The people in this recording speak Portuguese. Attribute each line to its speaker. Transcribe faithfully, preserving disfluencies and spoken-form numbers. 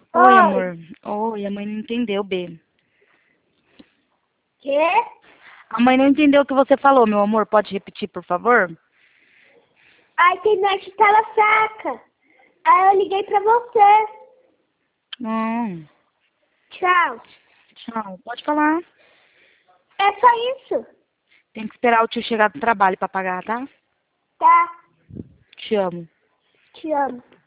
Speaker 1: Oi,
Speaker 2: Oi.
Speaker 1: amor. Oi, a mãe não entendeu, B.
Speaker 2: Quê?
Speaker 1: A mãe não entendeu o que você falou, meu amor. Pode repetir, por favor?
Speaker 2: A internet tava fraca. Aí eu liguei pra você.
Speaker 1: Não.
Speaker 2: Tchau.
Speaker 1: Tchau. Pode falar.
Speaker 2: É só isso.
Speaker 1: Tem que esperar o tio chegar do trabalho pra pagar, tá?
Speaker 2: Tá.
Speaker 1: Te amo.
Speaker 2: Te amo.